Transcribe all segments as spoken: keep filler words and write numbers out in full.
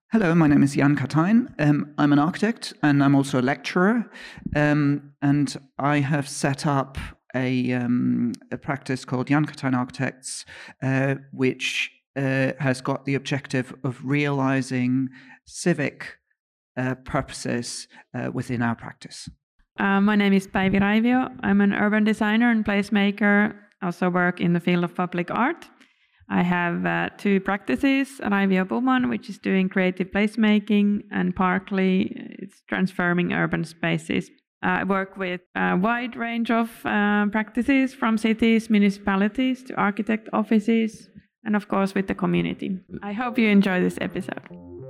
Hello, my name is Jan Katijn. Um, I'm an architect and I'm also a lecturer. Um, and I have set up a, um, a practice called Jan Katijn Architects, uh, which uh, has got the objective of realizing civic uh, purposes uh, within our practice. Uh, my name is Päivi Raivio. I'm an urban designer and placemaker. I also work in the field of public art. I have uh, two practices, Raivio Puman, which is doing creative placemaking, and Parkly, it's transforming urban spaces. Uh, I work with a wide range of uh, practices, from cities, municipalities to architect offices, and of course with the community. I hope you enjoy this episode.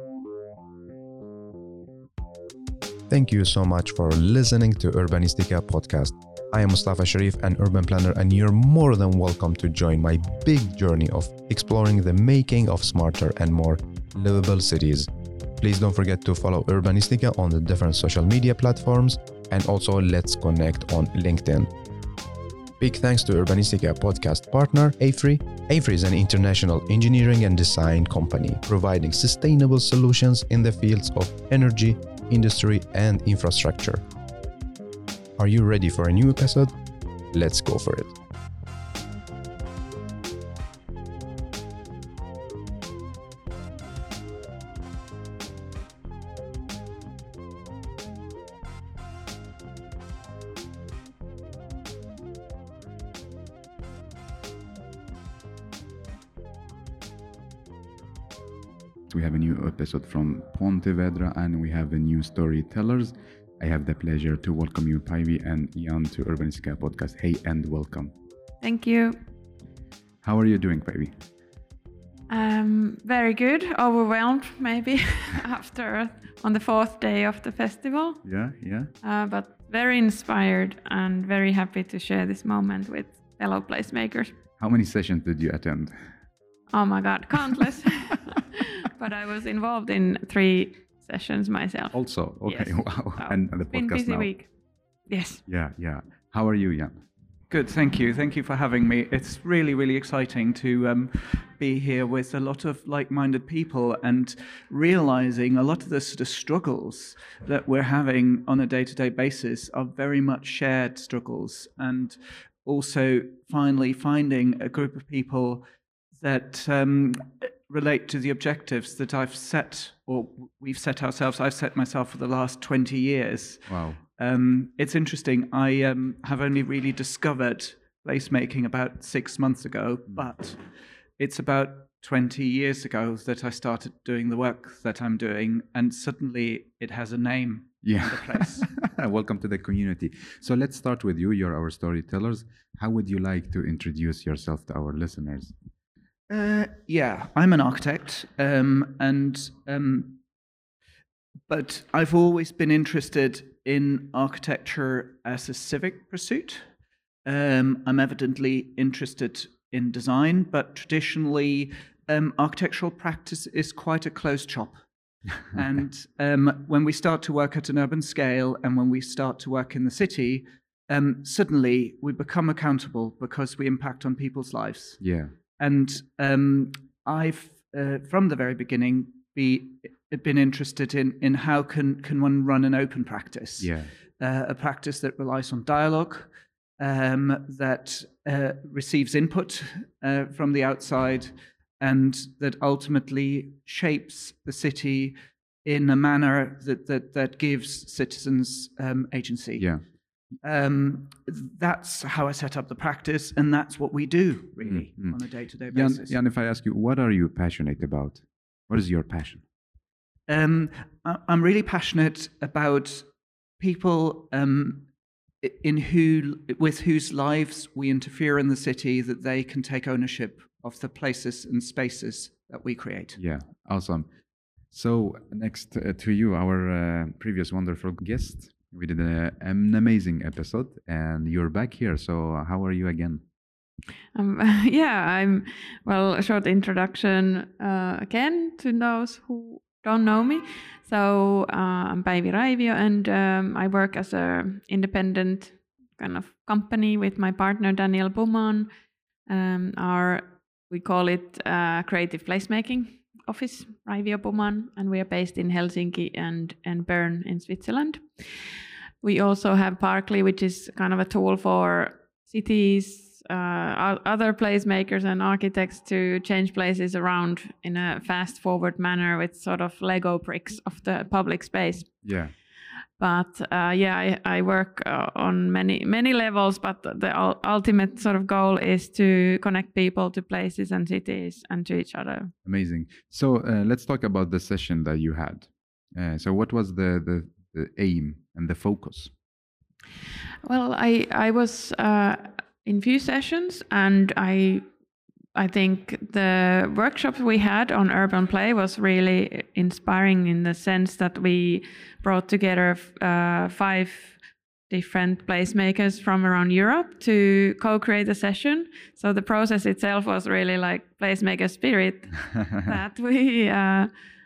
Thank you so much for listening to Urbanistica podcast. I am Mustafa Sharif, an urban planner, and you're more than welcome to join my big journey of exploring the making of smarter and more livable cities. Please don't forget to follow Urbanistica on the different social media platforms, and also let's connect on LinkedIn. Big thanks to Urbanistica podcast partner AFRY. AFRY is an international engineering and design company providing sustainable solutions in the fields of energy, industry, and infrastructure. Are you ready for a new episode? Let's go for it. We have a new episode from Pontevedra and we have the new storytellers. I have the pleasure to welcome you, Päivi and Jan, to Urbanistica podcast. Hey, and welcome. Thank you. How are you doing, Päivi? Um, very good. Overwhelmed, maybe, after on the fourth day of the festival. Yeah, yeah. Uh, but very inspired and very happy to share this moment with fellow placemakers. How many sessions did you attend? Oh my God, countless. But I was involved in three sessions myself. Also, okay, yes. wow. So and the it's been podcast busy now. week. Yes. Yeah, yeah. How are you, Jan? Good, thank you. Thank you for having me. It's really, really exciting to um, be here with a lot of like-minded people and realizing a lot of the sort of struggles that we're having on a day-to-day basis are very much shared struggles, and also finally finding a group of people that um, relate to the objectives that I've set, or we've set ourselves. I've set myself for the last twenty years. Wow. Um, it's interesting. I um, have only really discovered placemaking about six months ago, but it's about twenty years ago that I started doing the work that I'm doing, and suddenly it has a name. Yeah. The place. Welcome to the community. So let's start with you. You're our storytellers. How would you like to introduce yourself to our listeners? Uh, yeah, I'm an architect, um, and um, but I've always been interested in architecture as a civic pursuit. Um, I'm evidently interested in design, but traditionally, um, architectural practice is quite a closed shop. And um, when we start to work at an urban scale, and when we start to work in the city, um, suddenly we become accountable because we impact on people's lives. Yeah. And um, I've, uh, from the very beginning, be, been interested in, in how can, can one run an open practice. Yeah. Uh, a practice that relies on dialogue, um, that uh, receives input uh, from the outside, and that ultimately shapes the city in a manner that, that, that gives citizens um, agency. Yeah. Um, that's how I set up the practice, and that's what we do, really, mm-hmm. on a day-to-day Jan, basis. Jan, if I ask you, what are you passionate about? What is your passion? Um, I, I'm really passionate about people um, in who, with whose lives we interfere in the city, that they can take ownership of the places and spaces that we create. Yeah, awesome. So next uh, to you, our uh, previous wonderful guest. We did a, an amazing episode, and you're back here. So how are you again? Um, yeah, I'm, well, a short introduction uh, again to those who don't know me. So uh, I'm Päivi Raivio, and um, I work as an independent kind of company with my partner Daniel Puman. Um, our, we call it uh, creative placemaking office, Raivio Puman, and we are based in Helsinki and, and Bern in Switzerland. We also have Parkly, which is kind of a tool for cities, uh, other placemakers and architects to change places around in a fast-forward manner with sort of Lego bricks of the public space. Yeah. But uh, yeah, I, I work uh, on many many levels, but the ul- ultimate sort of goal is to connect people to places and cities and to each other. Amazing. So uh, let's talk about the session that you had. Uh, so what was the, the, the aim and the focus? Well, I I was uh, in few sessions, and I I think the workshops we had on urban play was really inspiring in the sense that we brought together uh, five different placemakers from around Europe to co-create a session. So the process itself was really like placemaker spirit that we uh,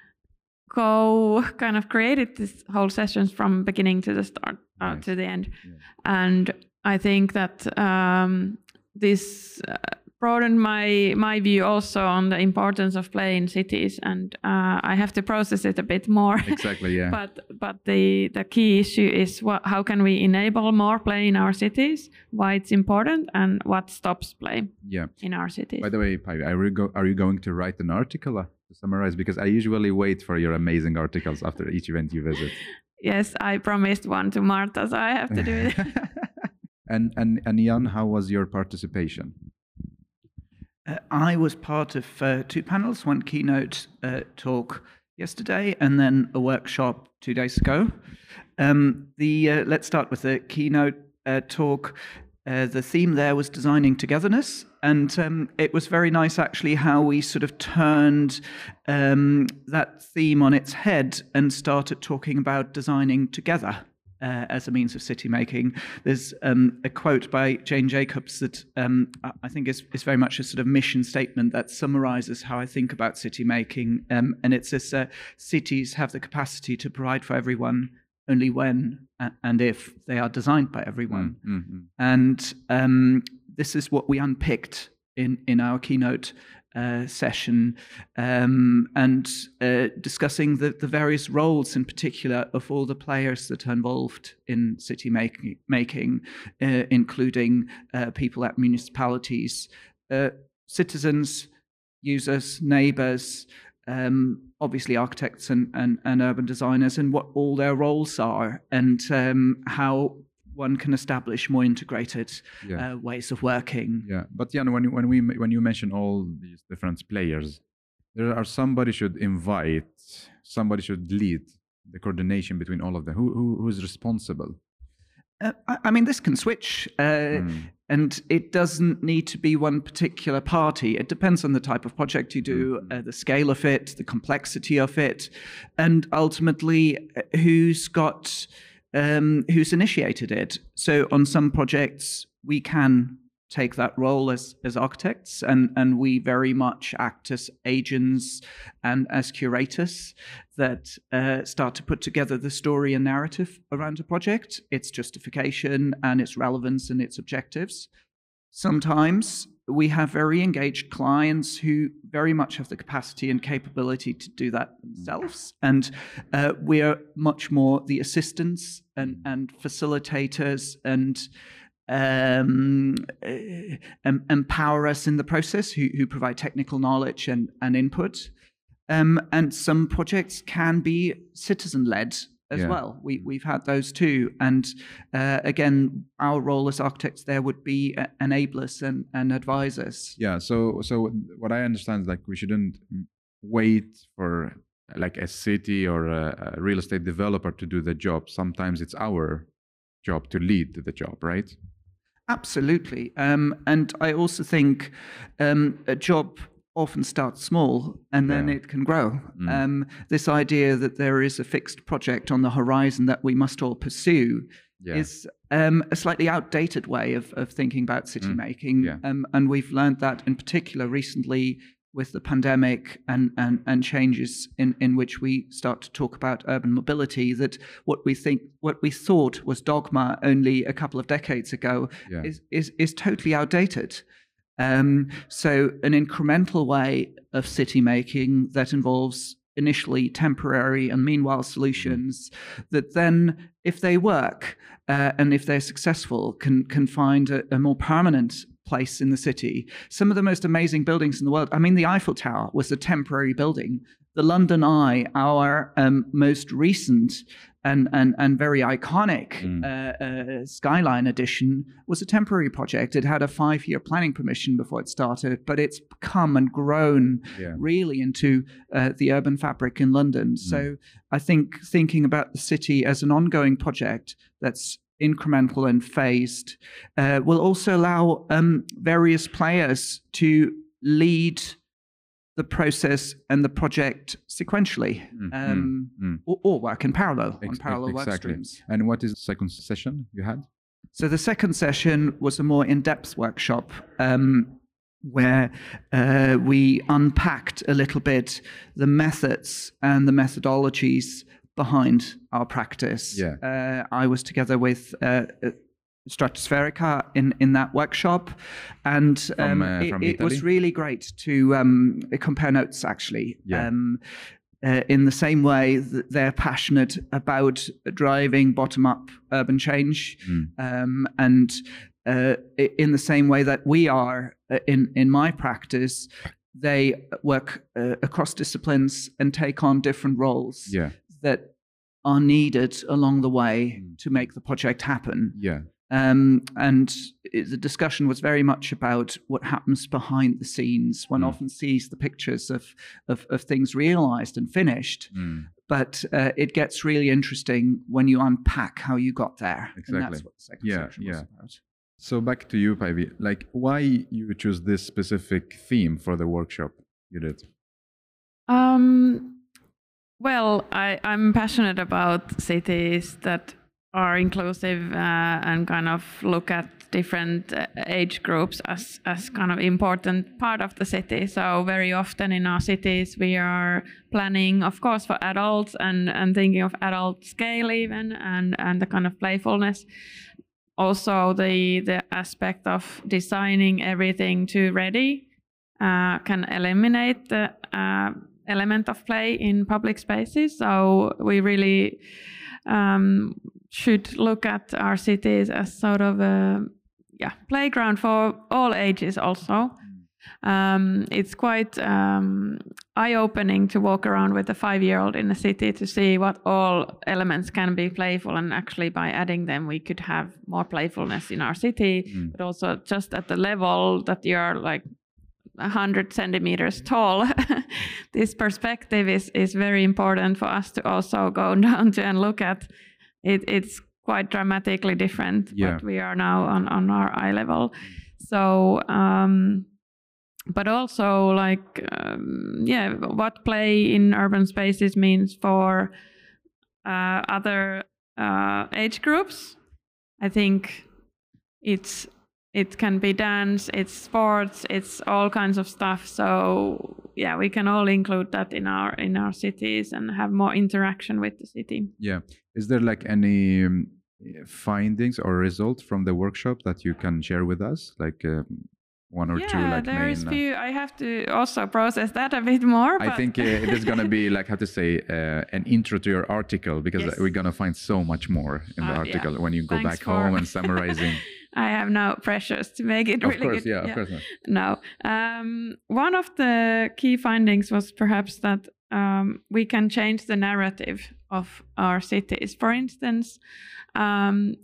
co kind of created this whole sessions from beginning to the start uh, Nice. to the end. Yeah. And I think that um, this uh, broadened my my view also on the importance of play in cities, and uh, I have to process it a bit more. Exactly, yeah. but but the the key issue is what, how can we enable more play in our cities, why it's important, and what stops play Yeah. in our cities. By the way, Päivi, are you, go- are you going to write an article uh, to summarize? Because I usually wait for your amazing articles after each event you visit. Yes, I promised one to Marta, so I have to do it. and, and, and Jan, how was your participation? Uh, I was part of uh, two panels, one keynote uh, talk yesterday and then a workshop two days ago. Um, the uh, let's start with the keynote uh, talk. Uh, the theme there was designing togetherness, and um, it was very nice actually how we sort of turned um, that theme on its head and started talking about designing together. Uh, as a means of city making. There's um, a quote by Jane Jacobs that um, I think is, is very much a sort of mission statement that summarizes how I think about city making. Um, and it says, uh, cities have the capacity to provide for everyone only when and if they are designed by everyone. Mm-hmm. And um, this is what we unpicked in, in our keynote Uh, session um, and uh, discussing the, the various roles in particular of all the players that are involved in city making, making uh, including uh, people at municipalities, uh, citizens, users, neighbours, um, obviously architects and, and, and urban designers, and what all their roles are, and um, how one can establish more integrated Yeah. uh, ways of working. Yeah, but Jan, when you, when we when you mention all these different players, there are somebody should invite, somebody should lead the coordination between all of them. Who who who is responsible? Uh, I, I mean, this can switch, uh, Mm. and it doesn't need to be one particular party. It depends on the type of project you do, Mhm. uh, the scale of it, the complexity of it, and ultimately uh, who's got. Um, who's initiated it. So on some projects, we can take that role as, as architects, and, and we very much act as agents and as curators that uh, start to put together the story and narrative around a project, its justification and its relevance and its objectives. Sometimes we have very engaged clients who very much have the capacity and capability to do that themselves. And uh, we are much more the assistants and, and facilitators and um, uh, empower us in the process, who, who provide technical knowledge and, and input. Um, and some projects can be citizen-led as Yeah. well. We, we've had those too. And uh, again, our role as architects there would be uh, enablers and, and advisors. Yeah. So so what I understand is like we shouldn't wait for like a city or a, a real estate developer to do the job. Sometimes it's our job to lead the job, right? Absolutely. Um, and I also think um, a job often starts small and then Yeah. it can grow. Mm. Um, this idea that there is a fixed project on the horizon that we must all pursue Yeah. is um, a slightly outdated way of, of thinking about city Mm. making. Yeah. Um, and we've learned that in particular recently with the pandemic and, and, and changes in, in which we start to talk about urban mobility, that what we think, what we thought was dogma only a couple of decades ago Yeah. is, is, is totally outdated. Um, so an incremental way of city making that involves initially temporary and meanwhile solutions that then, if they work uh, and if they're successful, can can find a, a more permanent place in the city. Some of the most amazing buildings in the world. I mean, the Eiffel Tower was a temporary building. The London Eye, our um, most recent and and and very iconic Mm. uh, uh, skyline addition, was a temporary project. It had a five-year planning permission before it started, but it's come and grown Yeah. really into uh, the urban fabric in London. So I think thinking about the city as an ongoing project that's incremental and phased uh, will also allow um, various players to lead the process and the project sequentially, Mm, um, mm, mm. Or, or work in parallel on Ex- parallel work exactly. streams. And what is the second session you had? So the second session was a more in-depth workshop um, where uh, we unpacked a little bit the methods and the methodologies behind our practice. Yeah. Uh, I was together with uh, Stratospherica in, in that workshop, and From, um, uh, it, from it was Italy? really great to um, compare notes, actually. Yeah. Um, uh, in the same way that they're passionate about driving bottom-up urban change, Mm. um, and uh, i- in the same way that we are uh, in in my practice, they work uh, across disciplines and take on different roles Yeah. that are needed along the way Mm. to make the project happen. Yeah. Um, and it, the discussion was very much about what happens behind the scenes. One Mm. often sees the pictures of, of, of things realized and finished, Mm. but uh, it gets really interesting when you unpack how you got there. And Exactly. that's what the second Yeah, section was yeah. about. So back to you, Päivi. Like, why you choose this specific theme for the workshop you did? Um, well, I, I'm passionate about cities that are inclusive uh, and kind of look at different uh, age groups as, as kind of important part of the city. So very often in our cities we are planning, of course, for adults and, and thinking of adult scale even and, and the kind of playfulness. Also the, the aspect of designing everything too ready uh, can eliminate the uh, element of play in public spaces. So we really um, should look at our cities as sort of a yeah playground for all ages also. Um, it's quite um, eye-opening to walk around with a five-year-old in a city to see what all elements can be playful, and actually by adding them we could have more playfulness in our city, Mm. but also just at the level that you're like one hundred centimeters tall. This perspective is, is very important for us to also go down to and look at. It, it's quite dramatically different Yeah. what we are now on, on our eye level. So, um, but also like, um, yeah, what play in urban spaces means for uh, other uh, age groups. I think it's it can be dance, it's sports, it's all kinds of stuff. So yeah, we can all include that in our in our cities and have more interaction with the city. Yeah. Is there like any um, findings or results from the workshop that you can share with us? Like um, one or yeah, two, like there is main. uh, few. I have to also process that a bit more. I but- think uh, it is going to be like how to say uh, an intro to your article, because Yes. we're going to find so much more in the Uh, yeah. article when you go Thanks back home for- and summarizing. I have no pressures to make it Of really course, good. yeah, of course not. No. Um, one of the key findings was perhaps that um, we can change the narrative of our cities. For instance, um,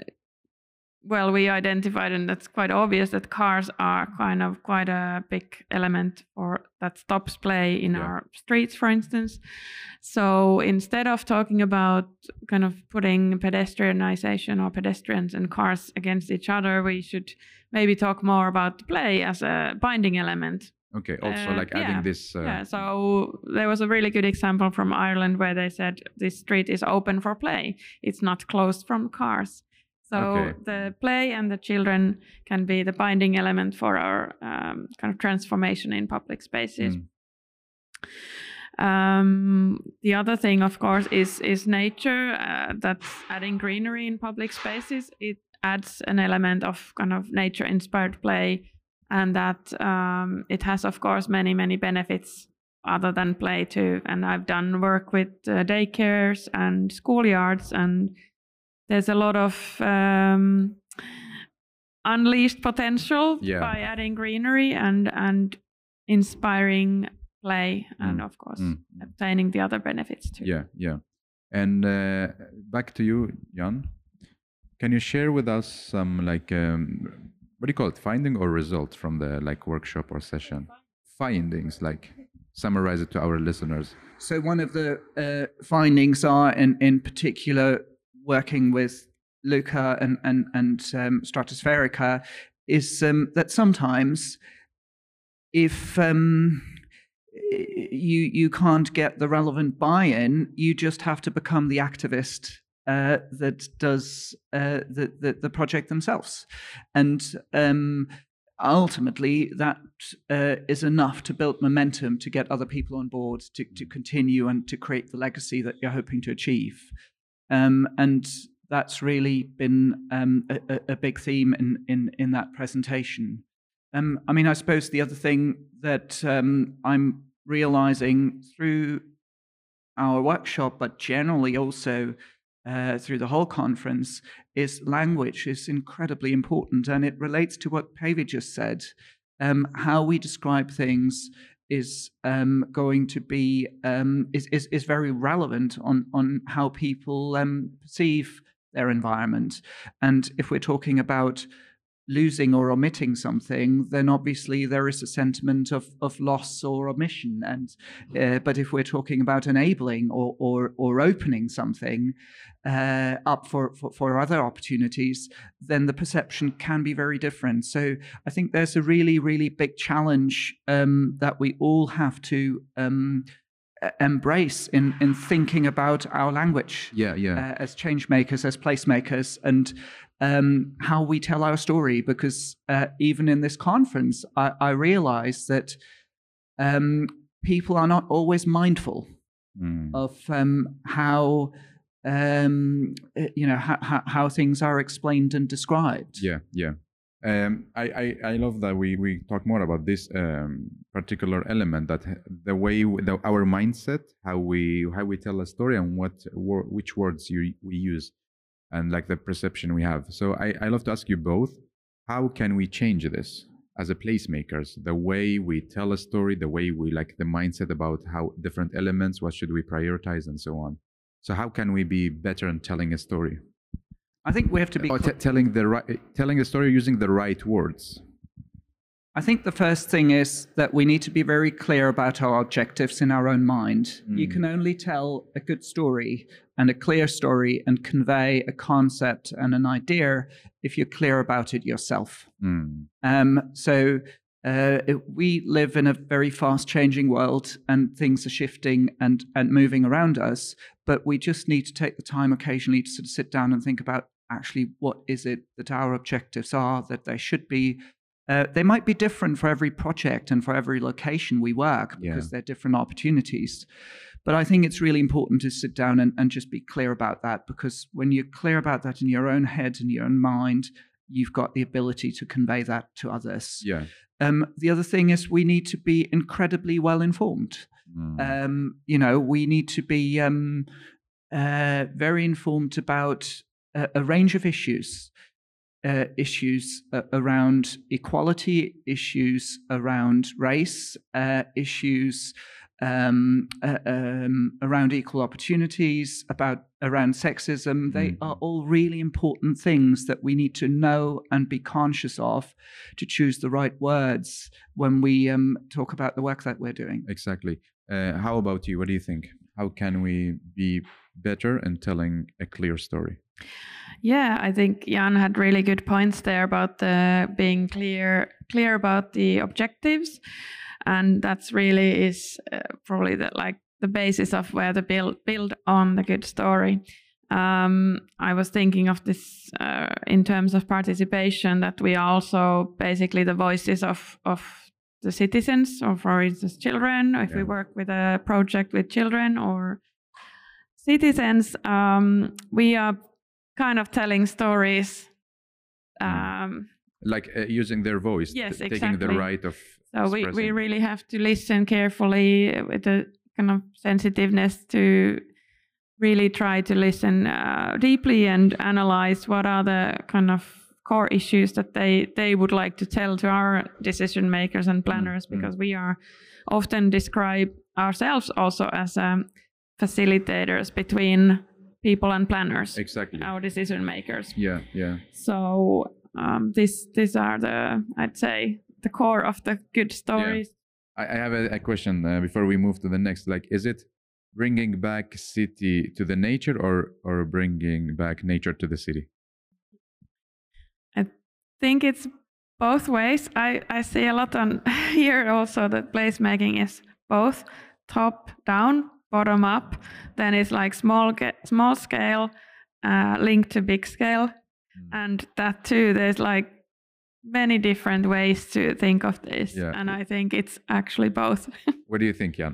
well, we identified, and that's quite obvious, that cars are kind of quite a big element or that stops play in Yeah. our streets, for instance. So instead of talking about kind of putting pedestrianization or pedestrians and cars against each other, we should maybe talk more about play as a binding element. Okay. Also, Uh, like adding yeah, this. Uh, Yeah, so there was a really good example from Ireland where they said this street is open for play. It's not closed from cars. So Okay. the play and the children can be the binding element for our um, kind of transformation in public spaces. Mm. Um, the other thing, of course, is is nature. Uh, that's adding greenery in public spaces. It adds an element of kind of nature-inspired play and that um, it has, of course, many, many benefits other than play too. And I've done work with uh, daycares and schoolyards, and there's a lot of um, unleashed potential Yeah. by adding greenery and and inspiring play, and Mm. of course Mm. obtaining the other benefits too. Yeah, yeah. And uh, back to you, Jan. Can you share with us some like um, what do you call it, finding or results from the like workshop or session? Findings, like summarize it to our listeners. So one of the uh, findings are, in, in particular, working with Luca and and and um, Stratospherica, is um, that sometimes if um, you you can't get the relevant buy-in, you just have to become the activist uh, that does uh, the, the the project themselves, and um, ultimately that uh, is enough to build momentum to get other people on board to to continue and to create the legacy that you're hoping to achieve, um, and that's really been um, a, a big theme in in in that presentation. Um, I mean, I suppose the other thing that um, I'm realizing through our workshop, but generally also uh, through the whole conference, is language is incredibly important, and it relates to what Päivi just said. Um, how we describe things is um, going to be um, is, is is very relevant on on how people um, perceive their environment, and if we're talking about losing or omitting something, then obviously there is a sentiment of, of loss or omission. And uh, but if we're talking about enabling or or, or opening something uh, up for, for, for other opportunities, then the perception can be very different. So I think there's a really, really big challenge um, that we all have to um, embrace in, in thinking about our language Yeah, yeah. uh, as change makers, as placemakers, and um, how we tell our story. Because uh, even in this conference, I, I realize that um, people are not always mindful Mm. of um, how um, you know how, how things are explained and described. Yeah, yeah. Um, I, I, I love that we, we talk more about this um, particular element, that the way w- the, our mindset, how we how we tell a story, and what wor- which words you, we use, and like the perception we have. So I, I love to ask you both, how can we change this as a placemakers? The way we tell a story, the way we like the mindset about how different elements, what should we prioritize, and so on. So how can we be better in telling a story? I think we have to be. Or t- telling the right, telling a story using the right words. I think the first thing is that we need to be very clear about our objectives in our own mind. Mm. You can only tell a good story and a clear story and convey a concept and an idea if you're clear about it yourself. Mm. Um, so uh, it, we live in a very fast-changing world, and things are shifting and, and moving around us, but we just need to take the time occasionally to sort of sit down and think about actually what is it that our objectives are, that they should be. Uh, they might be different for every project and for every location we work, because Yeah. they're different opportunities. But I think it's really important to sit down and, and just be clear about that, because when you're clear about that in your own head and your own mind, you've got the ability to convey that to others. Yeah. Um, the other thing is we need to be incredibly well informed. Mm. Um, you know, we need to be um, uh, very informed about a, a range of issues. Uh, issues uh, around equality, issues around race, uh, issues um, uh, um, around equal opportunities, about around sexism. They Mm. are all really important things that we need to know and be conscious of to choose the right words when we um, talk about the work that we're doing. Exactly. Uh, how about you? What do you think? How can we be better in telling a clear story? Yeah, I think Jan had really good points there about uh, being clear clear about the objectives, and that's really is uh, probably the, like the basis of where the build build on the good story. Um, I was thinking of this uh, in terms of participation, that we are also basically the voices of of the citizens, or for instance children. If Yeah. we work with a project with children or citizens, um, we are kind of telling stories um, like uh, using their voice, Yes, t- exactly. taking the right of So we, we expressing. really have to listen carefully with a kind of sensitiveness to really try to listen uh, deeply and analyze what are the kind of core issues that they, they would like to tell to our decision makers and planners, Mm, mm. because we are often describe ourselves also as um, facilitators between people and planners, Exactly. our decision makers. Yeah, yeah. So um, this these are the, I'd say, the core of the good stories. I, I have a, a question uh, before we move to the next. Like, is it bringing back city to the nature, or or bringing back nature to the city? I think it's both ways. I, I see a lot on here also that placemaking is both top down, bottom up. Then it's like small small scale uh, linked to big scale, Mm. and that too. There's like many different ways to think of this, Yeah. and I think it's actually both. What do you think, Jan?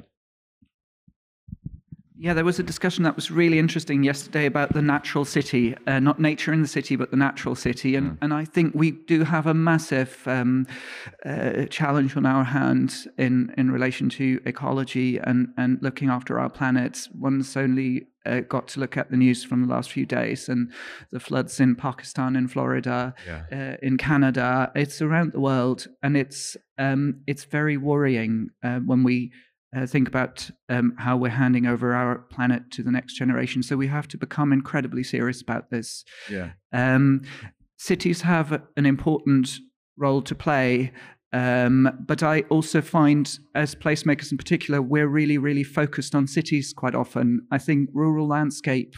Yeah, there was a discussion that was really interesting yesterday about the natural city, uh, not nature in the city, but the natural city. And, Mm. and I think we do have a massive um, uh, challenge on our hands in, in relation to ecology and, and looking after our planet. One's only uh, got to look at the news from the last few days and the floods in Pakistan, in Florida, Yeah. uh, in Canada. It's around the world, and it's um, it's very worrying uh, when we Uh, think about um, how we're handing over our planet to the next generation. So we have to become incredibly serious about this. Yeah. Um, cities have an important role to play, um, but I also find, as placemakers in particular, we're really, really focused on cities quite often. I think rural landscape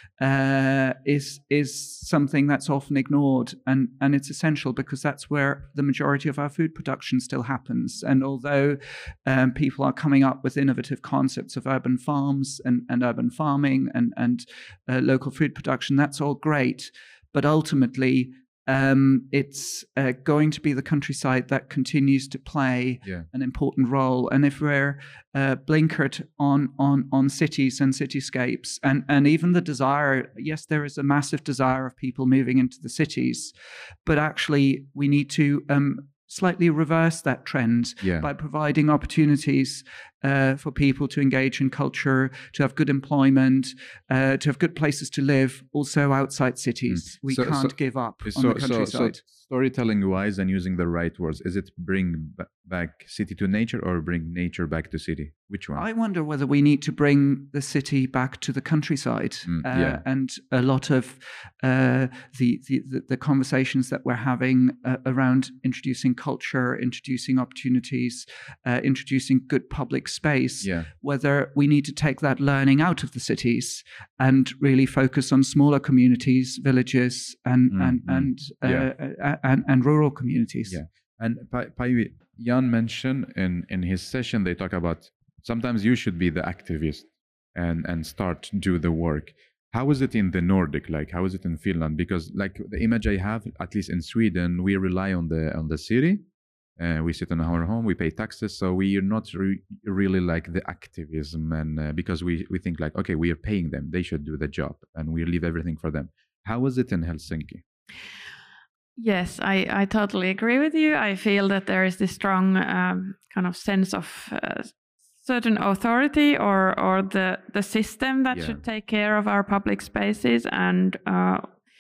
uh, is is something that's often ignored, and, and it's essential because that's where the majority of our food production still happens. And although um, people are coming up with innovative concepts of urban farms and, and urban farming and, and uh, local food production, that's all great. But ultimately, um, it's uh, going to be the countryside that continues to play Yeah. an important role. And if we're uh, blinkered on on on cities and cityscapes, and and even the desire, yes, there is a massive desire of people moving into the cities, but actually we need to um, slightly reverse that trend Yeah. by providing opportunities uh, for people to engage in culture, to have good employment, uh, to have good places to live, also outside cities. Mm. We So- can't so- give up on So, the so, countryside. so storytelling wise and using the right words, is it bring ba- back city to nature or bring nature back to city? Which one? I wonder whether we need to bring the city back to the countryside. Mm, uh, yeah. And a lot of uh, the, the, the, the conversations that we're having uh, around introducing culture, introducing opportunities, uh, introducing good public space, Yeah. whether we need to take that learning out of the cities and really focus on smaller communities, villages, and, Mm, and, mm, and, uh, yeah. uh, and, and rural communities. Yeah. And Pa- Päivi, Jan mentioned in, in his session, they talk about sometimes you should be the activist and, and start do the work. How is it in the Nordic? Like, how is it in Finland? Because like the image I have, at least in Sweden, we rely on the on the city. Uh, we sit in our home, we pay taxes, so we are not re- really like the activism, and uh, because we, we think like, okay, we are paying them, they should do the job, and we leave everything for them. How is it in Helsinki? Yes, I, I totally agree with you. I feel that there is this strong um, kind of sense of uh, certain authority or or the, the system that Yeah. should take care of our public spaces, and uh,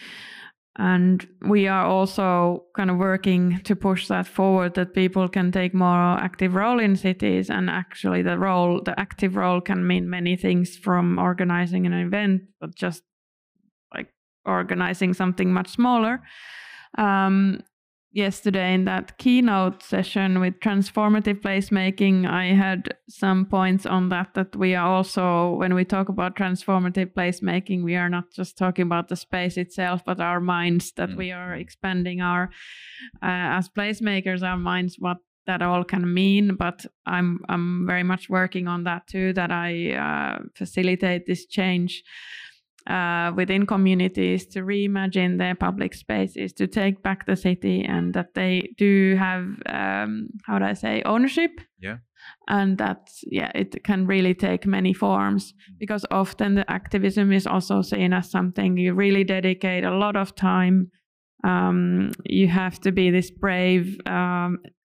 and we are also kind of working to push that forward, that people can take more active role in cities. And actually, the role, the active role, can mean many things, from organizing an event, but just like organizing something much smaller. Um, yesterday in that keynote session with transformative placemaking, I had some points on that, that we are also, when we talk about transformative placemaking, we are not just talking about the space itself, but our minds, that Mm. we are expanding our, uh, as placemakers, our minds, what that all can mean. But I'm I'm very much working on that too, that I uh, facilitate this change Uh, within communities, to reimagine their public spaces, to take back the city, and that they do have, um, how do I say, ownership. Yeah. And that, yeah, it can really take many forms, because often the activism is also seen as something you really dedicate a lot of time um, you have to be this brave, um,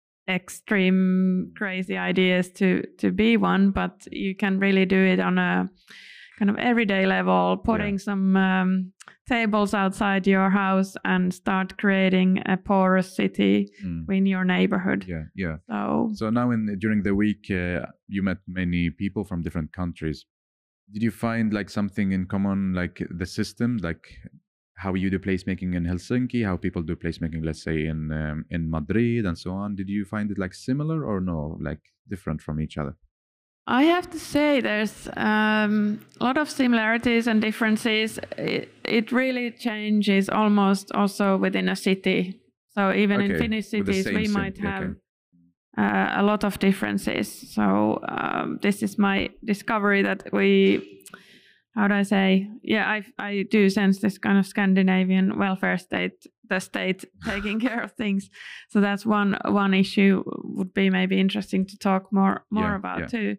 extreme, crazy ideas to to be one, but you can really do it on a kind of everyday level, putting yeah. some um, tables outside your house and start creating a porous city mm. in your neighborhood. Yeah, yeah. So, so now in during the week, uh, you met many people from different countries. Did you find like something in common, like the system, like how you do placemaking in Helsinki, how people do placemaking, let's say in um, in Madrid and so on? Did you find it like similar or no, like different from each other? I have to say there's um, a lot of similarities and differences. It, it really changes almost also within a city. So even okay. in Finnish cities, we might sim- have okay. uh, a lot of differences. So um, this is my discovery that we, how do I say? Yeah, I I do sense this kind of Scandinavian welfare state, the state taking care of things. So that's one one issue would be maybe interesting to talk more more yeah, about yeah. too.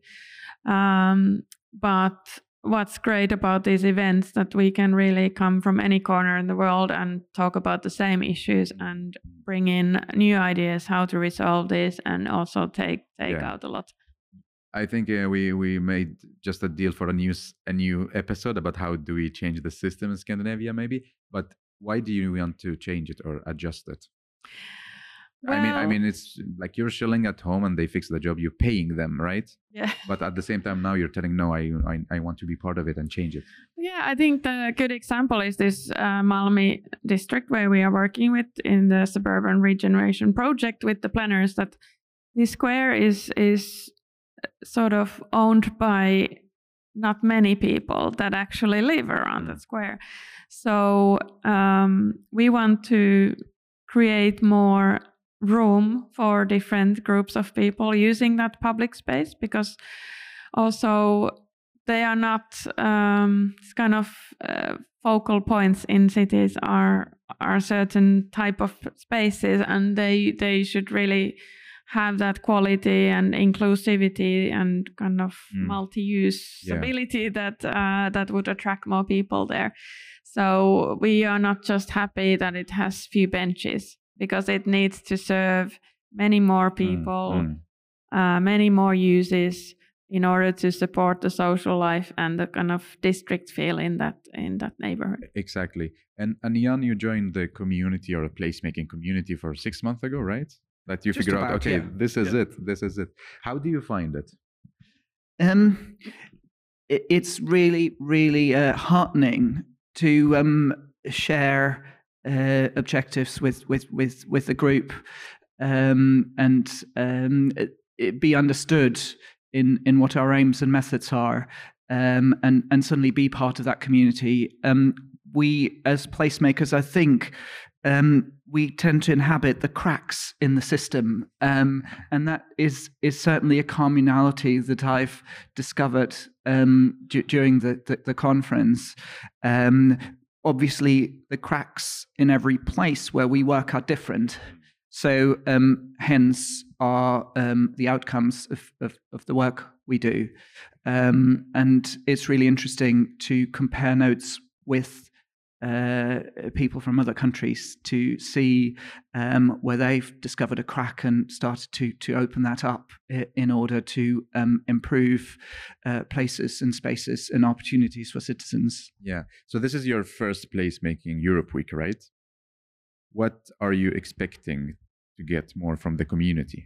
Um, but what's great about these events that we can really come from any corner in the world and talk about the same issues and bring in new ideas how to resolve this and also take take yeah. out a lot. I think uh, we we made just a deal for a new a new episode about how do we change the system in Scandinavia, maybe. But why do you want to change it or adjust it? Well, I mean, I mean, it's like you're chilling at home and they fix the job. You're paying them, right? Yeah. But at the same time, now you're telling no, I I, I want to be part of it and change it. Yeah, I think the good example is this uh, Malmi district where we are working with in the suburban regeneration project with the planners. That this square is is sort of owned by not many people that actually live around mm. that square. So um, we want to create more room for different groups of people using that public space, because also they are not um, kind of uh, focal points in cities are are certain type of spaces, and they they should really have that quality and inclusivity and kind of mm. multi-usability yeah. that uh, that would attract more people there. So we are not just happy that it has few benches, because it needs to serve many more people, mm. Mm. Uh, many more uses in order to support the social life and the kind of district feel in that in that neighborhood. Exactly. And and Jan, you joined the community or a placemaking community for six months ago, right? That you Just figure about, out, okay, yeah. this is yeah. it. This is it. How do you find it? Um, it, it's really, really uh, heartening to um, share uh, objectives with with with with the group, um, and um, it, it be understood in in what our aims and methods are, um, and and suddenly be part of that community. Um, we as placemakers, I think. Um, we tend to inhabit the cracks in the system, um, and that is is certainly a commonality that I've discovered um, d- during the, the, the conference. Um, obviously, the cracks in every place where we work are different, so um, hence are um, the outcomes of, of, of the work we do. Um, and it's really interesting to compare notes with Uh, people from other countries to see um, where they've discovered a crack and started to to open that up in order to um, improve uh, places and spaces and opportunities for citizens. Yeah. So this is your first placemaking Europe Week, right? What are you expecting to get more from the community?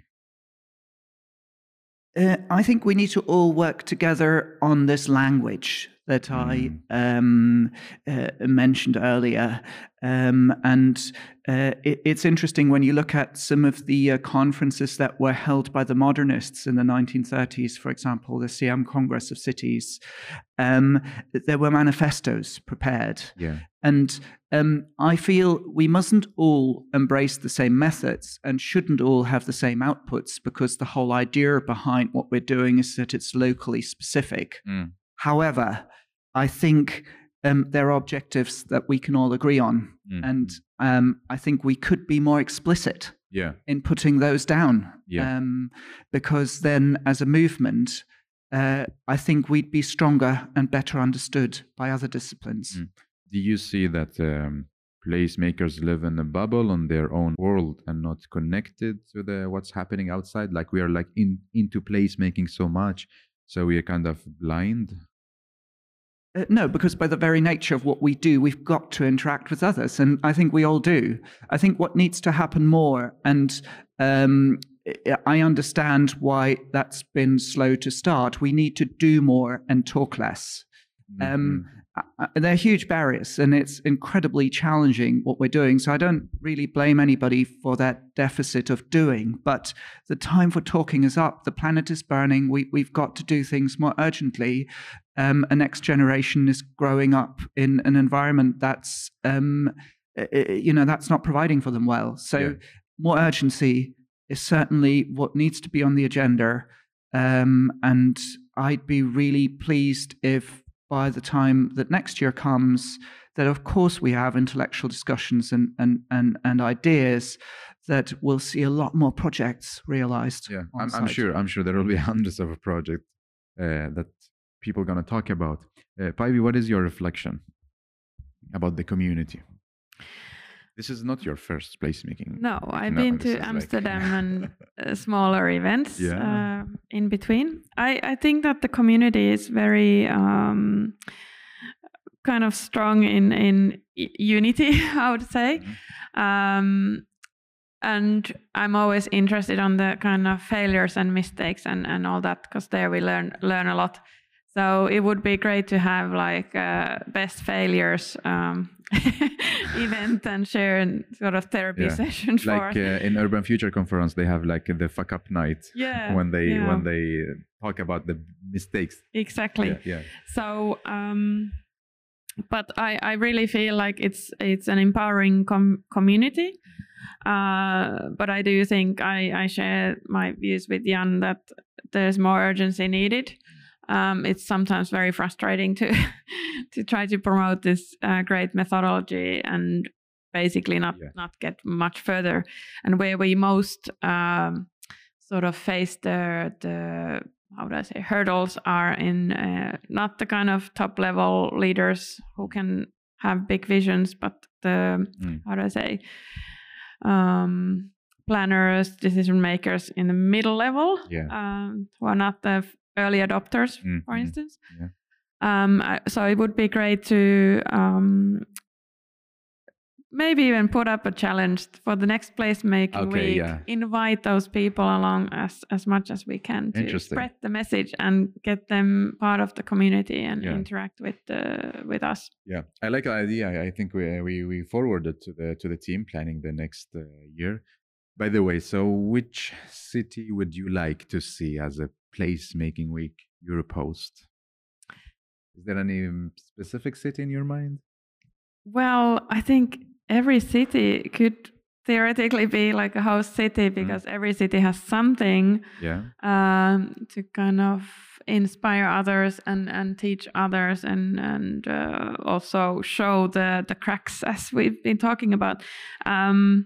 Uh, I think we need to all work together on this language that mm. I um, uh, mentioned earlier. Um, and uh, it, it's interesting when you look at some of the uh, conferences that were held by the modernists in the nineteen thirties, for example, the Siam Congress of Cities, um, there were manifestos prepared. Yeah. And um, I feel we mustn't all embrace the same methods and shouldn't all have the same outputs, because the whole idea behind what we're doing is that it's locally specific. Mm. However, I think um, there are objectives that we can all agree on. Mm. And um, I think we could be more explicit yeah. in putting those down. Yeah. Um, because then as a movement, uh, I think we'd be stronger and better understood by other disciplines. Mm. Do you see that um, placemakers live in a bubble on their own world and not connected to the what's happening outside. Like we are like in into placemaking so much, so we are kind of blind. Uh, no, because by the very nature of what we do, we've got to interact with others, and I think we all do. I think what needs to happen more, and um, I understand why that's been slow to start. We need to do more and talk less. Mm-hmm. Um, uh, they're huge barriers, and it's incredibly challenging what we're doing. So I don't really blame anybody for that deficit of doing. But the time for talking is up. The planet is burning. We, we've got to do things more urgently. Um, a next generation is growing up in an environment that's, um, you know, that's not providing for them well. So Yeah. more urgency is certainly what needs to be on the agenda. Um, and I'd be really pleased if by the time that next year comes, that of course we have intellectual discussions and and and, and ideas, that we'll see a lot more projects realized. Yeah, on I'm, I'm site. sure. I'm sure there will be hundreds of projects uh, that people are gonna talk about. Uh, Päivi, what is your reflection about the community? This is not your first placemaking. No, I've No, been this to is like- Amsterdam and uh, smaller events Yeah. uh, in between. I, I think that the community is very um, kind of strong in, in i- unity, I would say. Mhm. Um, and I'm always interested on the kind of failures and mistakes and, and all that, because there we learn learn a lot. So it would be great to have like uh, best failures um, event and share and sort of therapy Yeah. session for Like uh, in Urban Future Conference, they have like the fuck up night yeah when they yeah, when they talk about the mistakes. exactly. Yeah, yeah. So, um, but I, I really feel like it's it's an empowering com- community. Uh, but I do think I, I share my views with Jan that there's more urgency needed. Um, it's sometimes very frustrating to to try to promote this uh, great methodology and basically not Yeah. not get much further. And where we most um, sort of face the the how do I say hurdles are in uh, not the kind of top level leaders who can have big visions, but the Mm. how do I say um, planners, decision makers in the middle level, Yeah. um, who are not the f- early adopters, Mm, for mm, instance. yeah. Um, I- so it would be great to um, maybe even put up a challenge for the next placemaking Okay, week. yeah. Invite those people along as as much as we can to Interesting. spread the message and get them part of the community and Yeah. interact with the with us. Yeah, I like the idea. I- I think we we we forwarded to the to the team planning the next uh, year. By the way, so which city would you like to see as a placemaking week Europe host? Is there any um, specific city in your mind? Well, I think every city could theoretically be like a host city because every city has something Yeah. um, to kind of inspire others and, and teach others and and uh, also show the the cracks as we've been talking about. Um,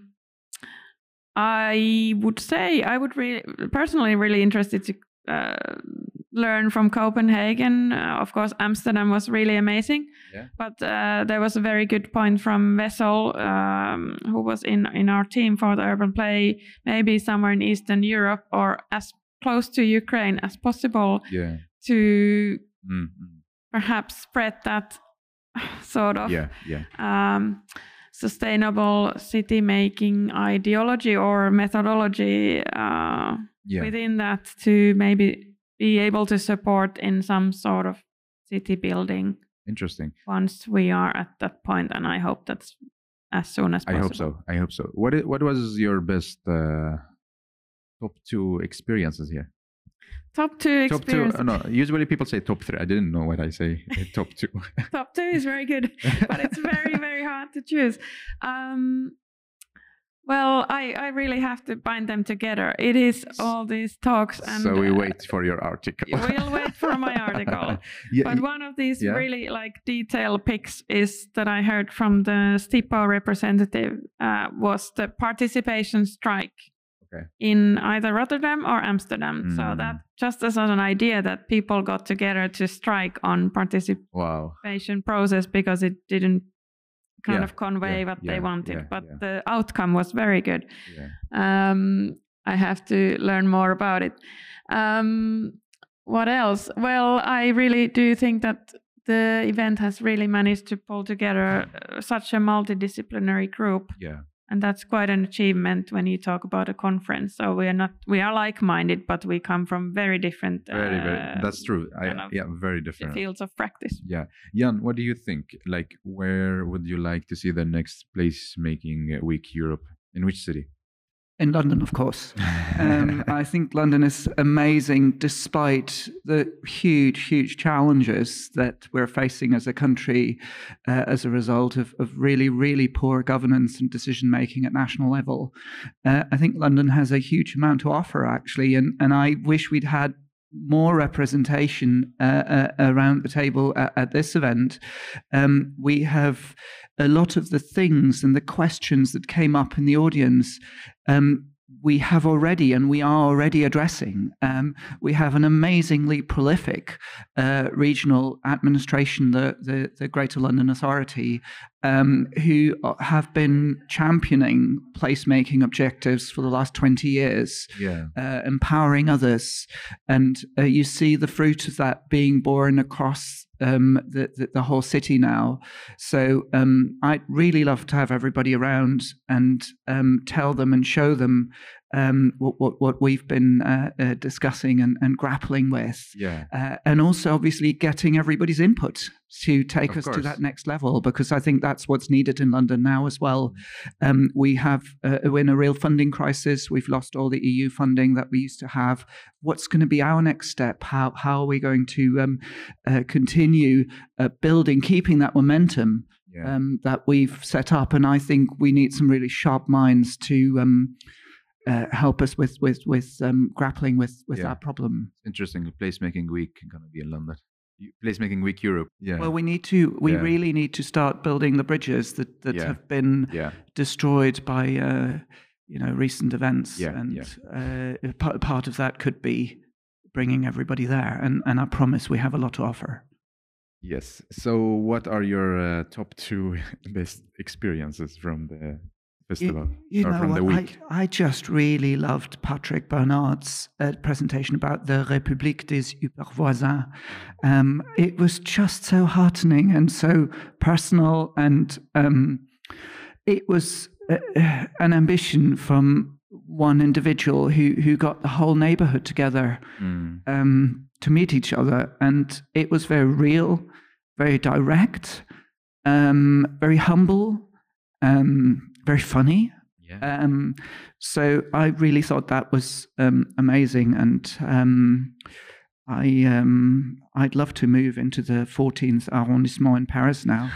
I would say I would really personally really interested to uh, learn from Copenhagen. Uh, of course, Amsterdam was really amazing. Yeah. But uh, there was a very good point from Wessel, um, who was in in our team for the Urban Play, maybe somewhere in Eastern Europe or as close to Ukraine as possible Yeah. to Mm, mm. perhaps spread that sort of Yeah. Yeah. um, sustainable city making ideology or methodology uh, Yeah. within that to maybe be able to support in some sort of city building Interesting. once we are at that point, and I hope that's as soon as I possible. hope so. I hope so. What i- what was your best uh, top two experiences here? Top two Top two. experience. uh, no, usually people say top three. I didn't know what I say. uh, top two. Top two is very good, but it's very very hard to choose. Um, well, I, I really have to bind them together. It is all these talks, and so we uh, wait for your article. we'll wait for my article. yeah, But y- one of these yeah. really like detailed picks is that I heard from the Stipo representative uh, was the participation strike Okay. in either Rotterdam or Amsterdam. So Mm. that just as an idea that people got together to strike on participation wow. process because it didn't kind Yeah, of convey yeah, what yeah, they wanted, yeah, but yeah. the outcome was very good. Yeah. Um, I have to learn more about it. Um, what else? Well, I really do think that the event has really managed to pull together uh, such a multidisciplinary group. Yeah. And that's quite an achievement when you talk about a conference. So we are not, we are like-minded, but we come from very different Very, very. uh, That's true. I, kind of yeah, very different. fields of practice. Yeah. Jan, what do you think? Like, where would you like to see the next placemaking week Europe? In which city? In London, of course. Um, I think London is amazing despite the huge, huge challenges that we're facing as a country uh, as a result of, of really, really poor governance and decision making at national level. Uh, I think London has a huge amount to offer, actually, and, and I wish we'd had more representation uh, uh, around the table at, at this event. Um, we have a lot of the things and the questions that came up in the audience um, we have already and we are already addressing. Um, we have an amazingly prolific uh, regional administration, the, the, the Greater London Authority, um, who have been championing placemaking objectives for the last twenty years, yeah. uh, empowering others. And uh, you see the fruit of that being borne across um, the, the, the whole city now. So um, I'd really love to have everybody around and um, tell them and show them um, what, what, what we've been uh, uh, discussing and, and grappling with. Yeah. Uh, and also obviously getting everybody's input to take Of us course. to that next level, because I think that's what's needed in London now as well. Um, we have uh, we're in a real funding crisis. We've lost all the E U funding that we used to have. What's going to be our next step? How how are we going to um, uh, continue uh, building, keeping that momentum Yeah. um, that we've set up? And I think we need some really sharp minds to um, uh, help us with with with um, grappling with with Yeah. that problem. Interesting. Placemaking week gonna be in London. You- Placemaking week Europe. Yeah. Well, we need to. We Yeah. really need to start building the bridges that, that Yeah. have been yeah. destroyed by, uh, you know, recent events. Yeah, and yeah. Uh, part part of that could be bringing everybody there. And and I promise we have a lot to offer. Yes. So, what are your uh, top two best experiences from the festival You or know from the what? week? I, I just really loved Patrick Bernard's uh, presentation about the République des Hypervoisins. Um, it was just so heartening and so personal, and um, it was uh, an ambition from one individual who who got the whole neighborhood together Mm. um, to meet each other, and it was very real, very direct, um, very humble, um, very funny. Yeah. Um, so I really thought that was um, amazing, and um, I um, I'd love to move into the fourteenth arrondissement in Paris now.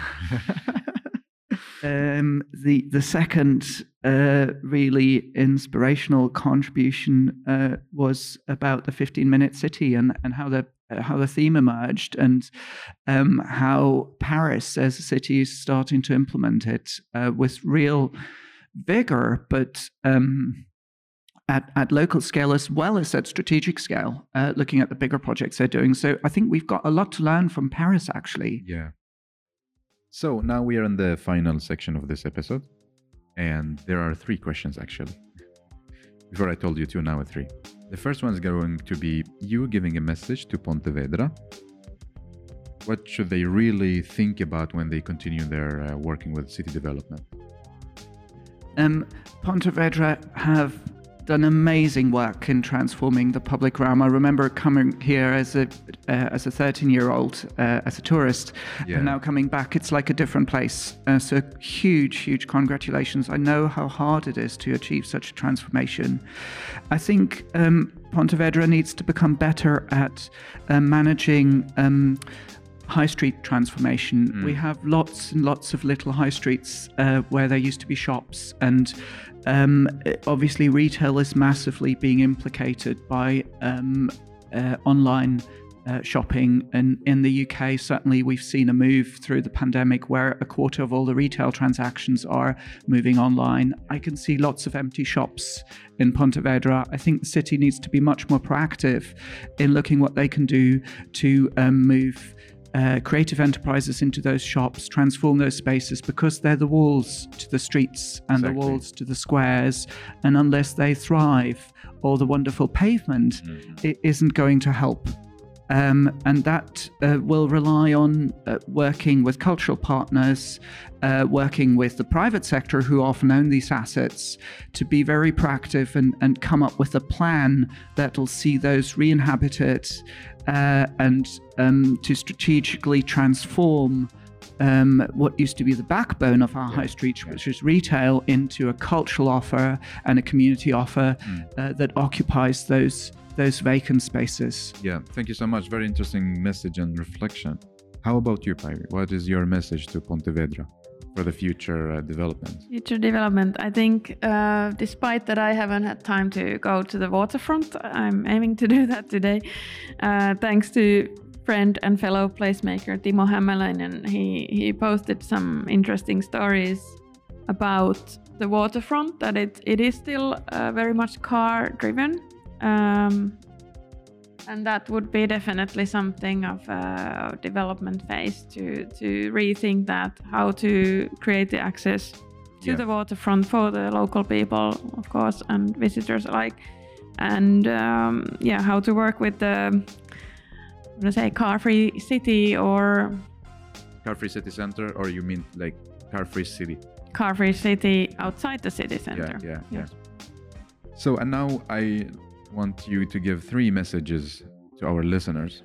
Um, the the second uh, really inspirational contribution uh, was about the fifteen minute city and and how the uh, how the theme emerged, and um, how Paris as a city is starting to implement it uh, with real vigor, but um, at at local scale as well as at strategic scale, uh, looking at the bigger projects they're doing. So I think we've got a lot to learn from Paris, actually. Yeah. So now we are in the final section of this episode, and there are three questions actually. Before I told you two, now three. The first one is going to be you giving a message to Pontevedra. What should they really think about when they continue their uh, working with city development? Um, Pontevedra have done amazing work in transforming the public realm. I remember coming here as a uh, as a thirteen-year-old uh, as a tourist, Yeah. and now coming back, it's like a different place. Uh, so huge, huge congratulations! I know how hard it is to achieve such a transformation. I think um, Pontevedra needs to become better at uh, managing Um, high street transformation. Mm. We have lots and lots of little high streets uh, where there used to be shops, and um, obviously retail is massively being implicated by um, uh, online uh, shopping. And in the U K, certainly we've seen a move through the pandemic where a quarter of all the retail transactions are moving online. I can see lots of empty shops in Pontevedra. I think the city needs to be much more proactive in looking what they can do to um, move uh, creative enterprises into those shops, transform those spaces, because they're the walls to the streets and Exactly. the walls to the squares. And unless they thrive, all the wonderful pavement Mhm. it isn't going to help. Um, and that uh, will rely on uh, working with cultural partners, uh, working with the private sector who often own these assets, to be very proactive and, and come up with a plan that will see those re-inhabited uh, and um, to strategically transform um, what used to be the backbone of our Yeah. high street, Yeah. which is retail, into a cultural offer and a community offer Mm. uh, that occupies those those vacant spaces. Yeah, thank you so much. Very interesting message and reflection. How about you, Päivi? What is your message to Pontevedra for the future uh, development? Future development. I think, uh, despite that I haven't had time to go to the waterfront, I'm aiming to do that today. Uh, thanks to friend and fellow placemaker Timo Hämäläinen. He he posted some interesting stories about the waterfront. That it it is still uh, very much car driven. Um, and that would be definitely something of a development phase to to rethink that, how to create the access to Yeah. the waterfront for the local people, of course, and visitors alike, and um, yeah, how to work with the, I'm gonna say, car-free city or Car-free city center, or you mean like car-free city? car-free city outside the city center. Yeah, yeah, yeah. Yes. So, and now I want you to give three messages to our listeners.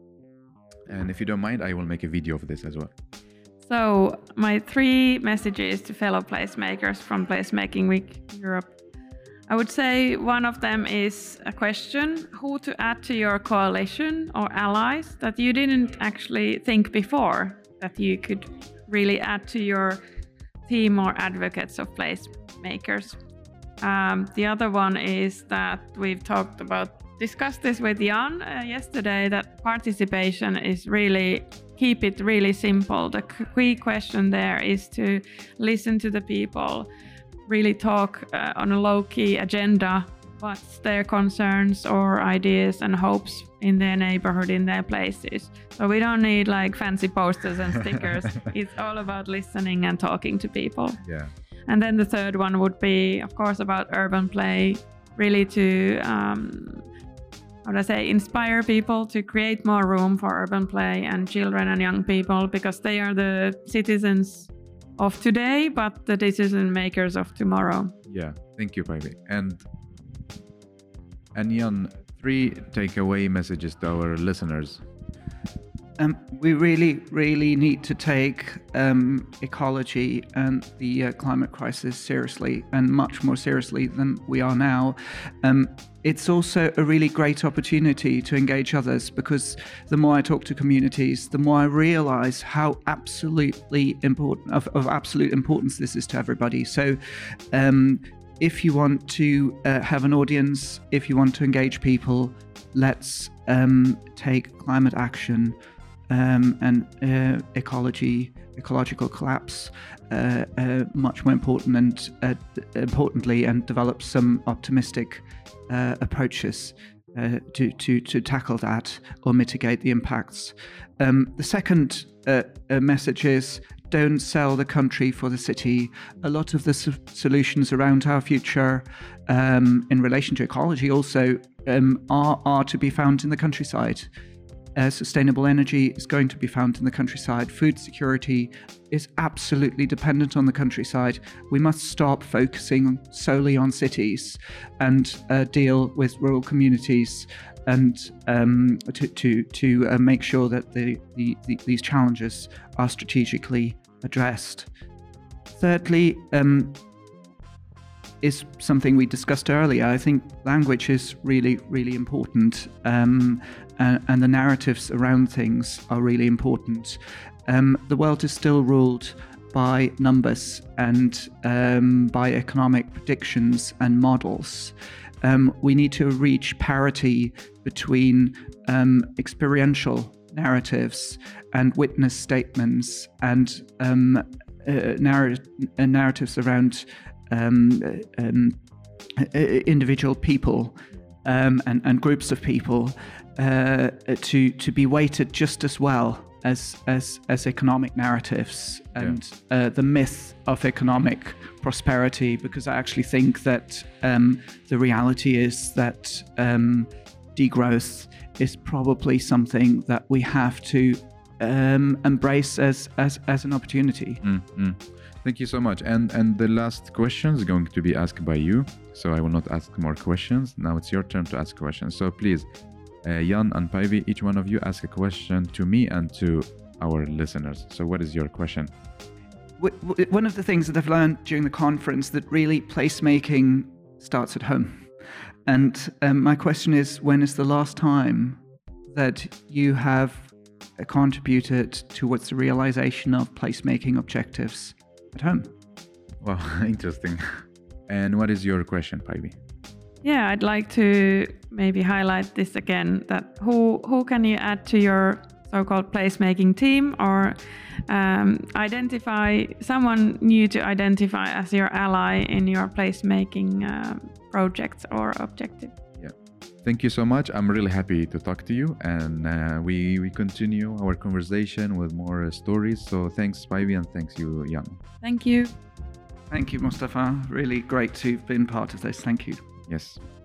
And if you don't mind, I will make a video of this as well. So, my three messages to fellow placemakers from Placemaking Week Europe. I would say one of them is a question: who to add to your coalition or allies that you didn't actually think before that you could really add to your team or advocates of placemakers. Um, the other one is that we've talked about, discussed this with Jan uh, yesterday, that participation is really, keep it really simple. The key question there is to listen to the people, really talk uh, on a low-key agenda, what's their concerns or ideas and hopes in their neighborhood, in their places. So we don't need like fancy posters and stickers. It's all about listening and talking to people. Yeah. And then the third one would be, of course, about urban play, really to, um, how do I say, inspire people to create more room for urban play and children and young people, because they are the citizens of today, but the decision makers of tomorrow. Yeah. Thank you, Päivi. And and Jan, three takeaway messages to our listeners. Um, we really, really need to take um, ecology and the uh, climate crisis seriously, and much more seriously than we are now. Um, it's also a really great opportunity to engage others, because the more I talk to communities, the more I realize how absolutely important, of, of absolute importance this is to everybody. So um, if you want to uh, have an audience, if you want to engage people, let's um, take climate action Um, and uh, ecology, ecological collapse, uh, uh, much more important, and uh, importantly, and develop some optimistic uh, approaches uh, to, to to tackle that or mitigate the impacts. Um, the second uh, uh, message is: don't sell the country for the city. A lot of the so- solutions around our future, um, in relation to ecology, also um, are are to be found in the countryside. Uh, sustainable energy is going to be found in the countryside. Food security is absolutely dependent on the countryside. We must stop focusing solely on cities and uh, deal with rural communities, and um, to to to uh, make sure that the, the, the these challenges are strategically addressed. Thirdly, um, is something we discussed earlier. I think language is really, really important, um, and, and the narratives around things are really important. Um, the world is still ruled by numbers and um, by economic predictions and models. Um, we need to reach parity between um, experiential narratives and witness statements and um, uh, narr- uh, narratives around Um, um, individual people um, and, and groups of people uh, to to be weighted just as well as as as economic narratives and yeah. uh, the myth of economic prosperity, because I actually think that um, the reality is that um, degrowth is probably something that we have to um, embrace as as as an opportunity. Mm-hmm. Thank you so much. And and the last question is going to be asked by you, so I will not ask more questions. Now it's your turn to ask questions. So please, uh, Jan and Päivi, each one of you ask a question to me and to our listeners. So what is your question? One of the things that I've learned during the conference, that really placemaking starts at home. And um, my question is, when is the last time that you have contributed towards the realization of placemaking objectives at home? Wow, interesting. And what is your question, Päivi? Yeah, I'd like to maybe highlight this again, that who who can you add to your so-called placemaking team, or um, identify someone new to identify as your ally in your placemaking uh, projects or objective. Yeah, thank you so much. I'm really happy to talk to you, and uh, we we continue our conversation with more uh, stories. So thanks, Päivi, and thanks you, Jan. Thank you. Thank you, Mustafa. Really great to have been part of this. Thank you. Yes.